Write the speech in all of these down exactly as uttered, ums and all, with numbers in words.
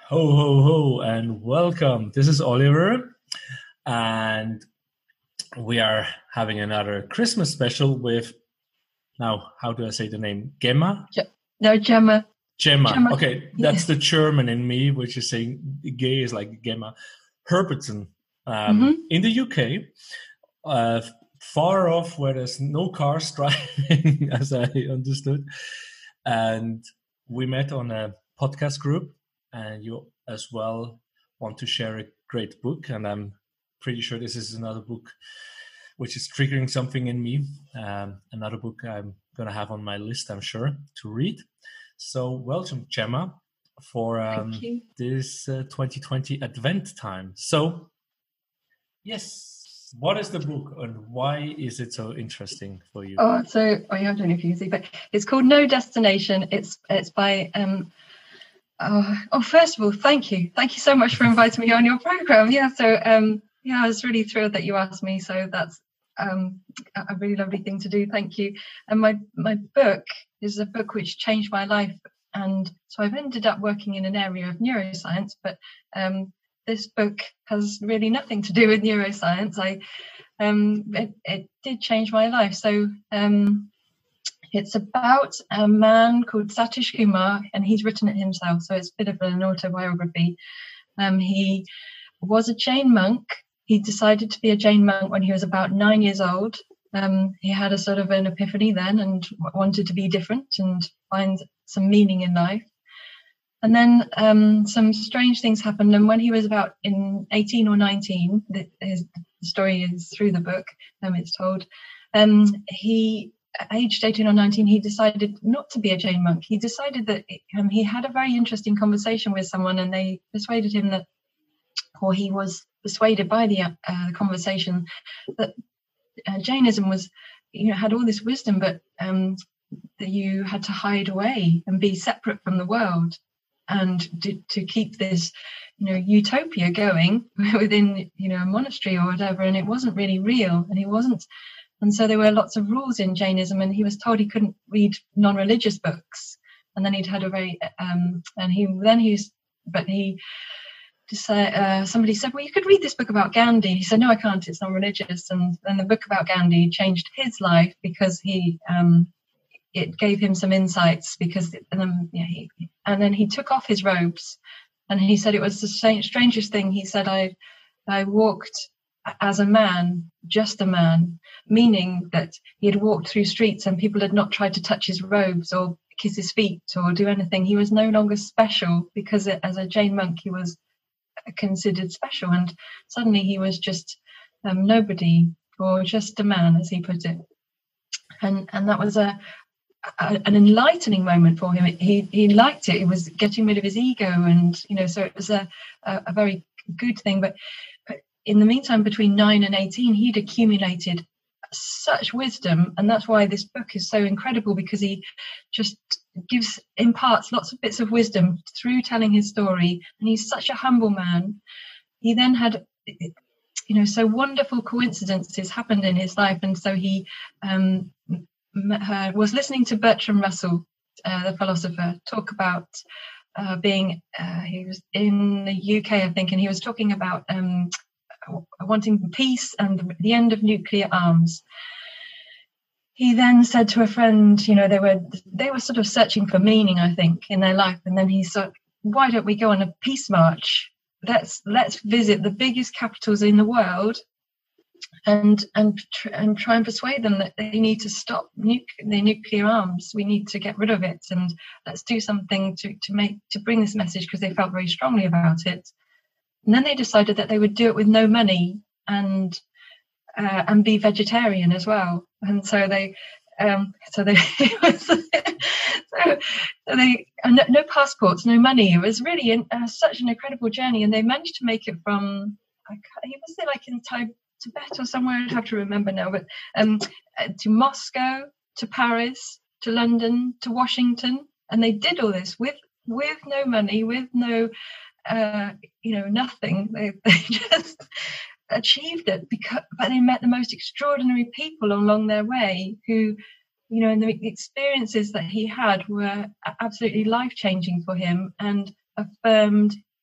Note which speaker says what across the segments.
Speaker 1: Ho, ho, ho, and welcome. This is Oliver, and we are having another Christmas special with, now, how do I say the name? Gemma?
Speaker 2: Ge- no, Gemma.
Speaker 1: Gemma.
Speaker 2: Gemma.
Speaker 1: Okay, that's the German in me, which is saying gay is like Gemma. Herbertson, um,
Speaker 2: Mhm.
Speaker 1: in the U K, uh, far off where there's no cars driving, as I understood. And we met on a podcast group, and you as well want to share a great book. And I'm pretty sure this is another book which is triggering something in me. Um, another book I'm going to have on my list, I'm sure, to read. So welcome, Gemma, for um,
Speaker 2: Thank you.
Speaker 1: this uh, twenty twenty Advent time. So, yes, what is the book and why is it so interesting for you?
Speaker 2: Oh, so oh, yeah, I don't know if you can see, but it's called No Destination. It's it's by um. Oh, oh, first of all, thank you, thank you so much for inviting me on your program. Yeah, so um, yeah, I was really thrilled that you asked me. So that's um a really lovely thing to do. Thank you. And my my book is a book which changed my life, and so I've ended up working in an area of neuroscience, but um, this book has really nothing to do with neuroscience. I um, it, it did change my life. So um. It's about a man called Satish Kumar, and he's written it himself, so it's a bit of an autobiography. Um, he was a Jain monk. He decided to be a Jain monk when he was about nine years old. Um, he had a sort of an epiphany then and w- wanted to be different and find some meaning in life. And then um, some strange things happened, and when he was about in eighteen or nineteen, the, his the story is through the book, um, it's told, um, he aged eighteen or nineteen, he decided not to be a Jain monk. He decided that um, he had a very interesting conversation with someone, and they persuaded him that, or he was persuaded by the, uh, the conversation, that uh, Jainism was, you know, had all this wisdom, but um, that you had to hide away and be separate from the world, and to, to keep this, you know, utopia going within, you know, a monastery or whatever, and it wasn't really real, and he wasn't. And so there were lots of rules in Jainism, and he was told he couldn't read non-religious books. And then he'd had a very, um, and he then he's, but he, decided, uh, somebody said, well, you could read this book about Gandhi. He said, no, I can't, it's non-religious. And then the book about Gandhi changed his life because he, um, it gave him some insights because, and then, yeah, he, and then he took off his robes, and he said it was the strangest thing. He said, I, I walked as a man, just a man, meaning that he had walked through streets and people had not tried to touch his robes or kiss his feet or do anything. He was no longer special because as a Jain monk, he was considered special. And suddenly he was just um, nobody, or just a man, as he put it. And and that was a, a an enlightening moment for him. He he liked it. It was getting rid of his ego, and you know, so it was a a, a very good thing. But but in the meantime, between nine and eighteen, he'd accumulated such wisdom, and that's why this book is so incredible, because he just gives imparts lots of bits of wisdom through telling his story. And he's such a humble man. He then had, you know, so wonderful coincidences happened in his life, and so he um, met her, was listening to Bertrand Russell, uh, the philosopher, talk about uh, being. Uh, he was in the U K, I think, and he was talking about um, wanting peace and the end of nuclear arms. He then said to a friend, you know, they were they were sort of searching for meaning, I think, in their life, and then he said, "Why don't we go on a peace march? Let's let's visit the biggest capitals in the world, and and tr- and try and persuade them that they need to stop nu- their nuclear arms. We need to get rid of it, and let's do something to to make to bring this message," because they felt very strongly about it. And then they decided that they would do it with no money and uh, and be vegetarian as well. And so they, um, so they, so, so they, and no, no passports, no money. It was really in, uh, such an incredible journey, and they managed to make it from, I can't, was it like in Tibet or somewhere? I'd have to remember now, but um, uh, to Moscow, to Paris, to London, to Washington, and they did all this with with no money, with no. Uh, you know, nothing. They, they just achieved it because, but they met the most extraordinary people along their way who, you know, and the experiences that he had were absolutely life-changing for him and affirmed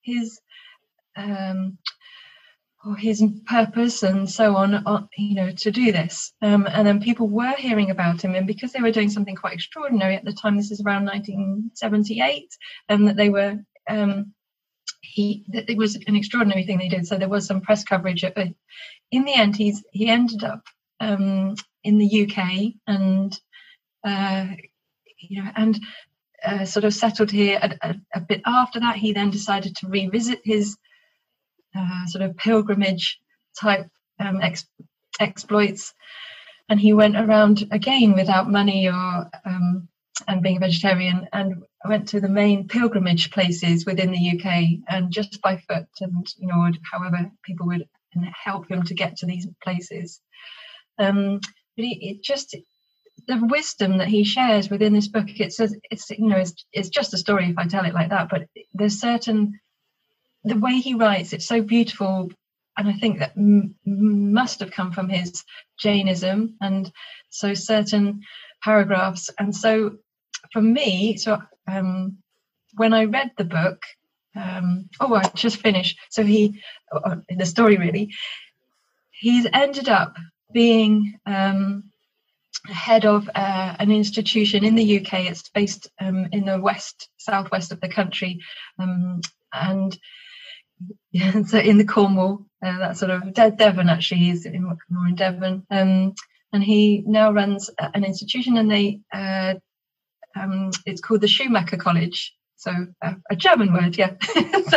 Speaker 2: his um, or his purpose and so on, uh, you know, to do this. Um, and then people were hearing about him, and because they were doing something quite extraordinary at the time, this is around nineteen seventy-eight, and that they were, um, he, that it was an extraordinary thing they did. So there was some press coverage. But in the end, he's he ended up um, in the U K, and uh, you know, and uh, sort of settled here. A, a, a bit after that, he then decided to revisit his Uh, sort of pilgrimage type um, ex- exploits, and he went around again without money or um, and being a vegetarian, and went to the main pilgrimage places within the U K, and just by foot, and you know, however people would help him to get to these places. Um, but he, it just the wisdom that he shares within this book. It says it's you know it's, it's just a story if I tell it like that, but there's certain. The way he writes, it's so beautiful, and I think that m- must have come from his Jainism, and so certain paragraphs. And so for me, so um, when I read the book, um, oh, I just finished. So he, uh, the story really, he's ended up being um, head of uh, an institution in the U K. It's based um, in the west, southwest of the country, um, and yeah, so in the Cornwall, uh, that sort of De- Devon actually, he's in, more in Devon, um, and he now runs an institution, and they uh, um, it's called the Schumacher College, so uh, a German word, yeah. so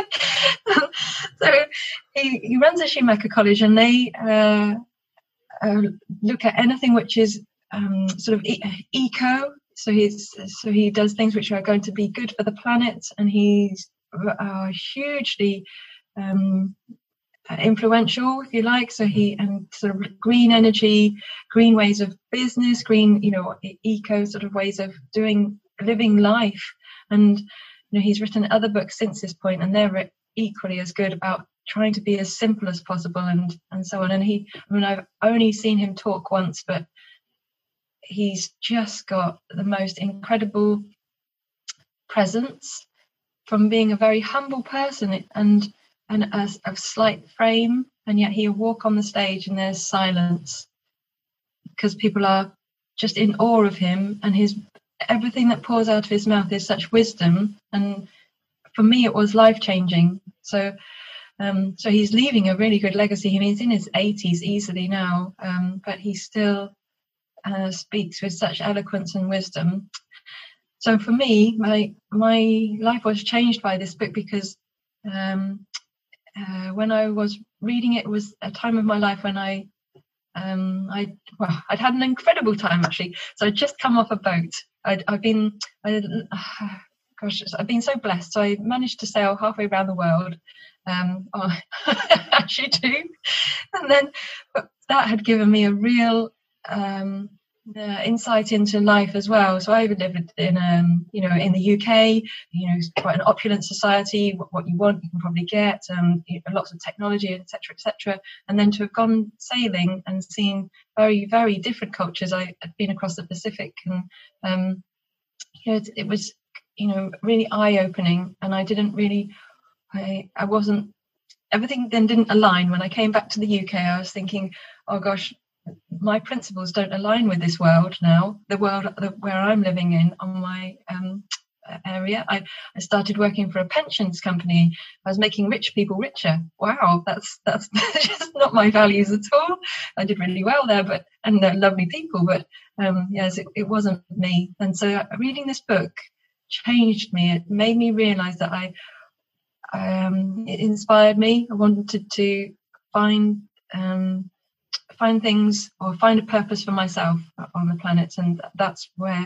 Speaker 2: so he, he runs a Schumacher College, and they uh, uh, look at anything which is um, sort of e- eco. So he's so he does things which are going to be good for the planet, and he's Uh, hugely um, influential, if you like. So he and sort of green energy, green ways of business, green, you know, eco sort of ways of doing living life. And you know, he's written other books since this point, and they're equally as good about trying to be as simple as possible, and and so on. And he, I mean, I've only seen him talk once, but he's just got the most incredible presence. From being a very humble person and and a, a slight frame, and yet he'll walk on the stage and there's silence because people are just in awe of him, and his everything that pours out of his mouth is such wisdom. And for me, it was life changing. So, um, so he's leaving a really good legacy. I mean, he's in his eighties easily now, um, but he still uh, speaks with such eloquence and wisdom. So for me, my my life was changed by this book because um, uh, when I was reading it, it was a time of my life when I um, I well I'd had an incredible time actually. So I'd just come off a boat. I'd I've been I, uh, gosh I've been so blessed. So I managed to sail halfway around the world. Um, oh, actually do, and then but that had given me a real um, Uh, insight into life as well. So I lived in, um, you know, in the U K. You know, it's quite an opulent society. What, what you want, you can probably get. Um, you know, lots of technology, et cetera, et cetera. And then to have gone sailing and seen very, very different cultures. I had been across the Pacific, and um, you know, it, it was, you know, really eye-opening. And I didn't really, I, I wasn't. Everything then didn't align. When I came back to the U K, I was thinking, oh gosh, my principles don't align with this world now, the world where I'm living in on my um, area. I, I started working for a pensions company. I was making rich people richer. Wow, that's that's just not my values at all. I did really well there, but and they're lovely people, but um, yes, it, it wasn't me. And so reading this book changed me. It made me realize that I, um, it inspired me. I wanted to find um, find things or find a purpose for myself on the planet, and that's where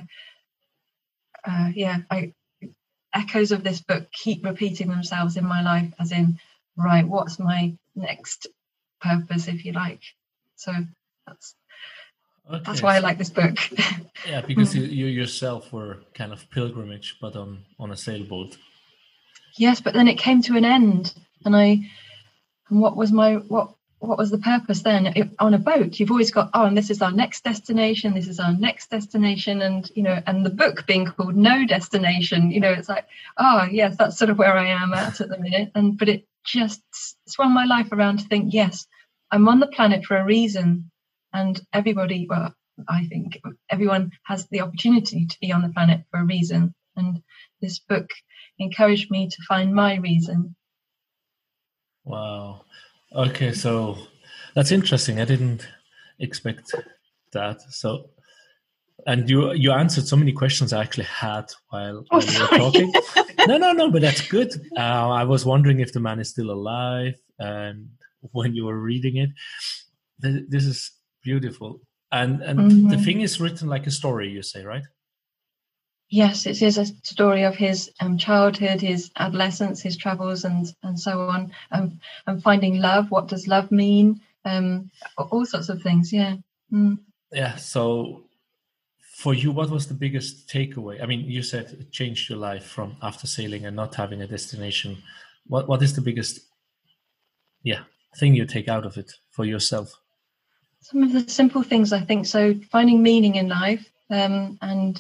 Speaker 2: uh, yeah I echoes of this book keep repeating themselves in my life, as in, right, what's my next purpose, if you like. So that's okay, that's why so, I like this book.
Speaker 1: Yeah, because you, you yourself were kind of pilgrimage, but on on a sailboat.
Speaker 2: Yes, but then it came to an end, and I and what was my what what was the purpose then? It, on a boat, you've always got, oh, and this is our next destination, this is our next destination, and you know, and the book being called No Destination, you know, it's like, oh yes, that's sort of where I am at at the minute. And but it just swung my life around to think, yes, I'm on the planet for a reason, and everybody, well, I think everyone has the opportunity to be on the planet for a reason, and this book encouraged me to find my reason.
Speaker 1: Wow. Okay, so that's interesting. I didn't expect that. So, and you you answered so many questions I actually had while, while
Speaker 2: oh,
Speaker 1: you were talking. No, no, no, but that's good. Uh, I was wondering if the man is still alive, and when you were reading it, th- this is beautiful. And and mm-hmm. the thing is written like a story, you say, right?
Speaker 2: Yes, it is a story of his um, childhood, his adolescence, his travels, and and so on, um, and finding love. What does love mean? Um, all sorts of things. Yeah. Mm.
Speaker 1: Yeah. So, for you, what was the biggest takeaway? I mean, you said it changed your life from after sailing and not having a destination. What What is the biggest, yeah, thing you take out of it for yourself?
Speaker 2: Some of the simple things, I think. So, finding meaning in life, um, and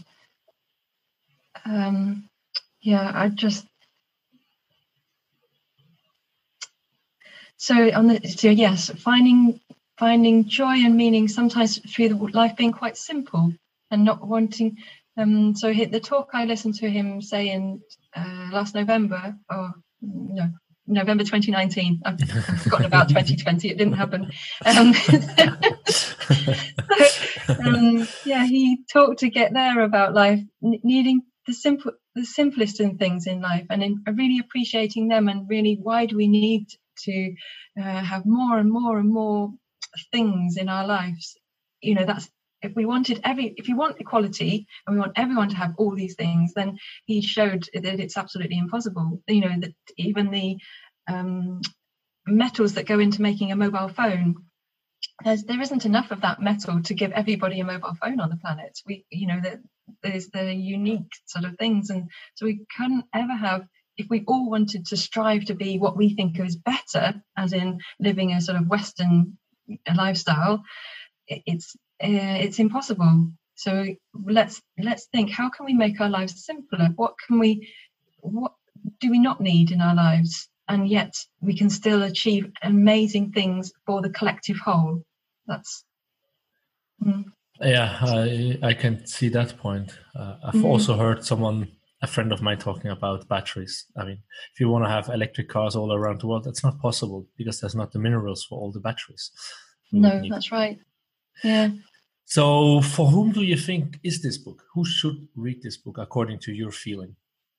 Speaker 2: Um, yeah, I just so on the so yes, finding finding joy and meaning sometimes through the life being quite simple and not wanting. Um, so the talk I listened to him say in uh, last November, or no, November twenty nineteen. I've, I've forgotten about twenty twenty. It didn't happen. Um, so, um, yeah, he talked to get there about life needing the simple, the simplest in things in life, and in really appreciating them, and really why do we need to uh, have more and more and more things in our lives? You know, that's if we wanted every, if you want equality and we want everyone to have all these things, then he showed that it's absolutely impossible. You know, that even the um, metals that go into making a mobile phone, There's, there isn't enough of that metal to give everybody a mobile phone on the planet. We, you know, that there's the unique sort of things, and so we couldn't ever have. If we all wanted to strive to be what we think is better, as in living a sort of Western lifestyle, it's uh, it's impossible. So let's let's think: how can we make our lives simpler? What can we, what do we not need in our lives? And yet we can still achieve amazing things for the collective whole. That's mm.
Speaker 1: yeah, I I can see that point. Uh, I've mm. also heard someone, a friend of mine, talking about batteries. I mean, if you want to have electric cars all around the world, that's not possible because there's not the minerals for all the batteries.
Speaker 2: No, that's right. Yeah.
Speaker 1: So, for whom do you think is this book? Who should read this book according to your feeling?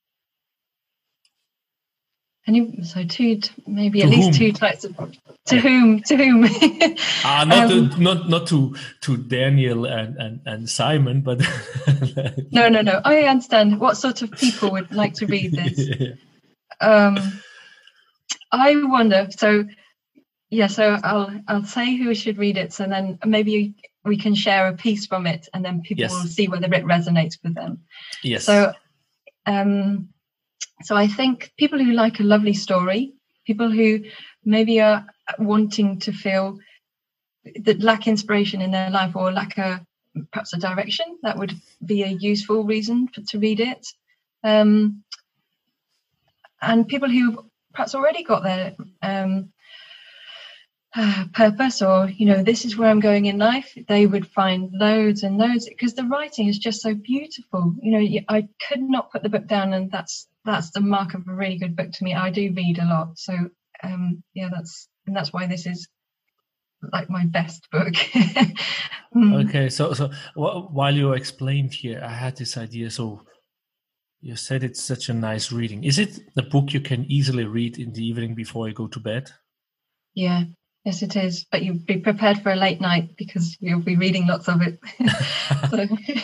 Speaker 2: Any, so two, maybe
Speaker 1: to
Speaker 2: at least
Speaker 1: whom?
Speaker 2: two types of to whom to whom.
Speaker 1: Ah, uh, not
Speaker 2: um,
Speaker 1: to, not not to to Daniel and and, and Simon, but
Speaker 2: no, no, no. I understand what sort of people would like to read this. Yeah. Um, I wonder. So, yeah. So I'll I'll say who should read it. So then maybe we can share a piece from it, and then people yes. will see whether it resonates with them.
Speaker 1: Yes.
Speaker 2: So. Um, So I think people who like a lovely story, people who maybe are wanting to feel that lack inspiration in their life or lack a perhaps a direction, that would be a useful reason for, to read it. Um, and people who perhaps already got their um, uh, purpose, or, you know, this is where I'm going in life, they would find loads and loads, because the writing is just so beautiful. You know, I could not put the book down, and that's That's the mark of a really good book to me. I do read a lot, so um, yeah, that's and that's why this is like my best book. mm.
Speaker 1: Okay, so so w- while you explained here, I had this idea. So you said it's such a nice reading. Is it a book you can easily read in the evening before you go to bed?
Speaker 2: Yeah, yes, it is. But you be prepared for a late night because you'll be reading lots of it. so.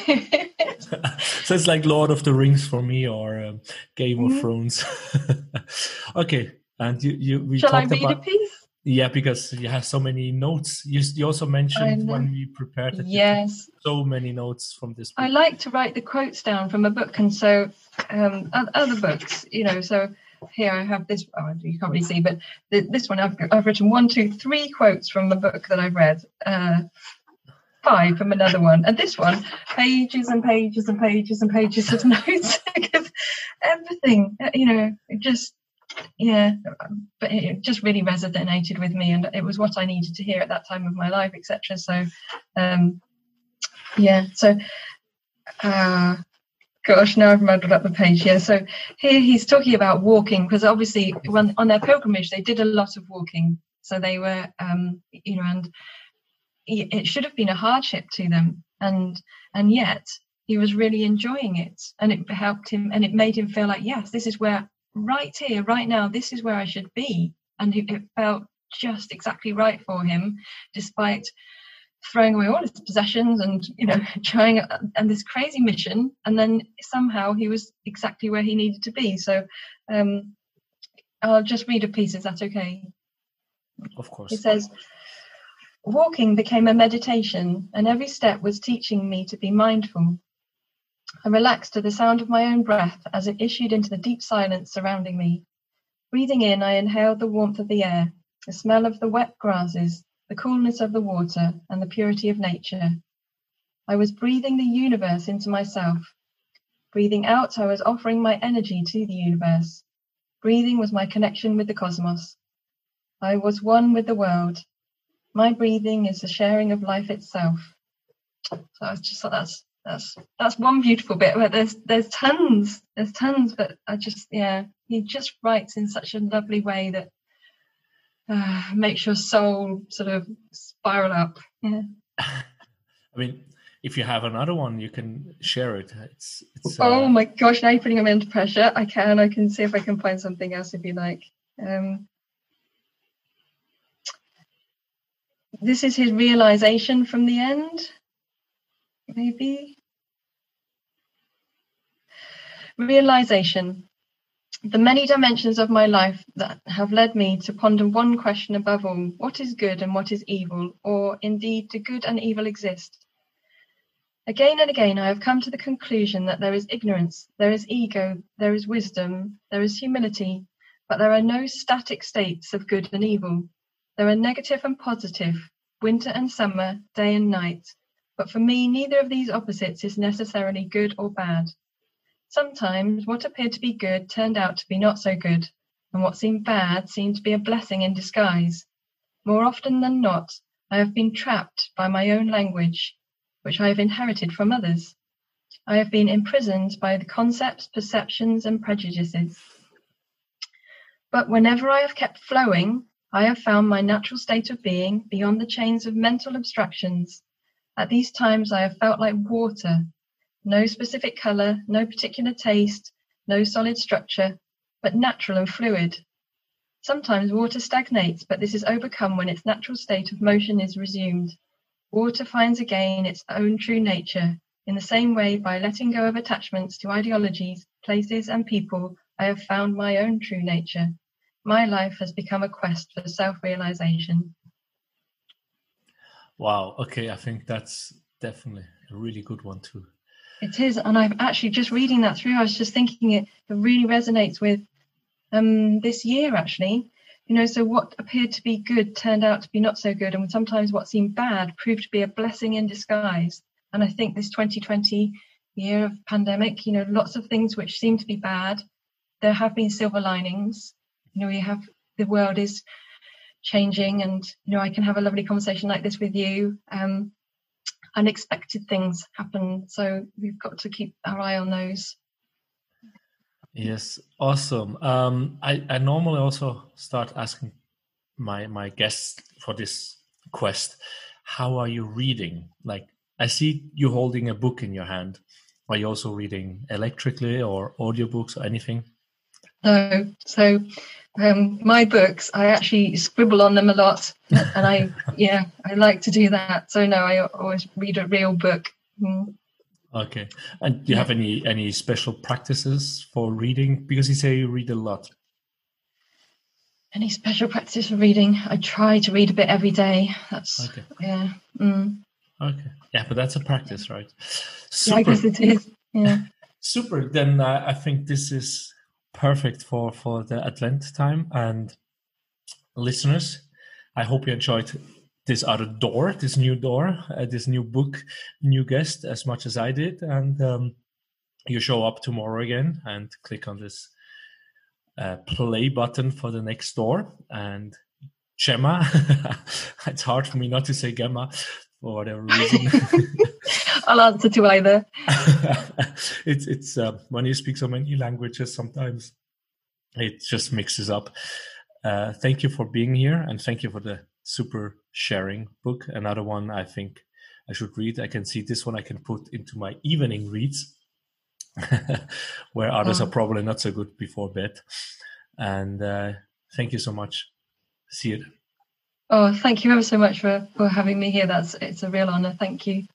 Speaker 1: So it's like Lord of the Rings for me, or um, Game mm-hmm. of Thrones. Okay, and you, you we
Speaker 2: Shall
Speaker 1: talked
Speaker 2: I read
Speaker 1: about
Speaker 2: a piece?
Speaker 1: Yeah, because you have so many notes. You, you also mentioned when we prepared it,
Speaker 2: yes,
Speaker 1: so many notes from this book.
Speaker 2: I like to write the quotes down from a book, and so um, other books, you know. So here I have this. Oh, you can't really see, but th- this one I've I've written one, two, three quotes from the book that I've read. Uh, five from another one, and this one, pages and pages and pages and pages of notes, because everything, you know, it just, yeah, but it just really resonated with me, and it was what I needed to hear at that time of my life, et cetera. So, um, yeah, so, uh, gosh, now I've muddled up the page. Yeah, so here he's talking about walking, because obviously when on their pilgrimage they did a lot of walking, so they were, um, you know, and it should have been a hardship to them, and and yet he was really enjoying it, and it helped him, and it made him feel like, yes, this is where, right here, right now, this is where I should be, and it, it felt just exactly right for him, despite throwing away all his possessions and, you know, trying and this crazy mission, and then somehow he was exactly where he needed to be. So um I'll just read a piece, is that okay?
Speaker 1: Of course.
Speaker 2: It says, walking became a meditation, and every step was teaching me to be mindful. I relaxed to the sound of my own breath as it issued into the deep silence surrounding me. Breathing in, I inhaled the warmth of the air, the smell of the wet grasses, the coolness of the water, and the purity of nature. I was breathing the universe into myself. Breathing out, I was offering my energy to the universe. Breathing was my connection with the cosmos. I was one with the world. My breathing is the sharing of life itself. So I was just thought that's that's that's one beautiful bit, but there's there's tons, there's tons, but I just, yeah, he just writes in such a lovely way that uh, makes your soul sort of spiral up. Yeah.
Speaker 1: I mean, if you have another one, you can share it. It's, it's
Speaker 2: oh
Speaker 1: uh...
Speaker 2: my gosh, now you're putting me under pressure. I can, I can see if I can find something else if you like. Um, This is his realization from the end, maybe. Realization. The many dimensions of my life that have led me to ponder one question above all: what is good and what is evil, or indeed do good and evil exist? Again and again I have come to the conclusion that there is ignorance, there is ego, there is wisdom, there is humility, but there are no static states of good and evil. There are negative and positive, winter and summer, day and night, but for me neither of these opposites is necessarily good or bad. Sometimes what appeared to be good turned out to be not so good, and what seemed bad seemed to be a blessing in disguise. More often than not, I have been trapped by my own language, which I have inherited from others. I have been imprisoned by the concepts, perceptions, and prejudices. But whenever I have kept flowing, I have found my natural state of being beyond the chains of mental abstractions. At these times I have felt like water, no specific colour, no particular taste, no solid structure, but natural and fluid. Sometimes water stagnates, but this is overcome when its natural state of motion is resumed. Water finds again its own true nature. In the same way, by letting go of attachments to ideologies, places, and people, I have found my own true nature. My life has become a quest for self-realization.
Speaker 1: Wow. Okay, I think that's definitely a really good one too.
Speaker 2: It is, and I've actually just reading that through, I was just thinking it, it really resonates with um, this year, actually. You know, so what appeared to be good turned out to be not so good, and sometimes what seemed bad proved to be a blessing in disguise. And I think this twenty twenty year of pandemic, you know, lots of things which seem to be bad, there have been silver linings. You know, we have, the world is changing, and, you know, I can have a lovely conversation like this with you. Um, unexpected things happen, so we've got to keep our eye on those.
Speaker 1: Yes, awesome. Um, I, I normally also start asking my my guests for this quest, how are you reading? Like, I see you holding a book in your hand. Are you also reading electrically or audiobooks or anything?
Speaker 2: No, so um, my books, I actually scribble on them a lot, and I, yeah, I like to do that. So no, I always read a real book. Mm.
Speaker 1: Okay. And do you have any any special practices for reading? Because you say you read a lot.
Speaker 2: Any special practice for reading? I try to read a bit every day. That's okay. Yeah. Mm.
Speaker 1: Okay. Yeah, but that's a practice, right? Super.
Speaker 2: Yeah, I guess it is. Yeah.
Speaker 1: Super. Then uh, I think this is perfect for, for the Advent time. And listeners, I hope you enjoyed this other door, this new door, uh, this new book, new guest as much as I did. And um, you show up tomorrow again and click on this uh, play button for the next door. And Gemma, it's hard for me not to say Gemma for whatever reason.
Speaker 2: I'll answer to either.
Speaker 1: it's it's uh, when you speak so many languages, sometimes it just mixes up. Uh, thank you for being here, and thank you for the super sharing book. Another one I think I should read. I can see this one I can put into my evening reads, where others oh. are probably not so good before bed. And uh, thank you so much. See you.
Speaker 2: Oh, thank you ever so much for, for having me here. That's it's a real honor. Thank you.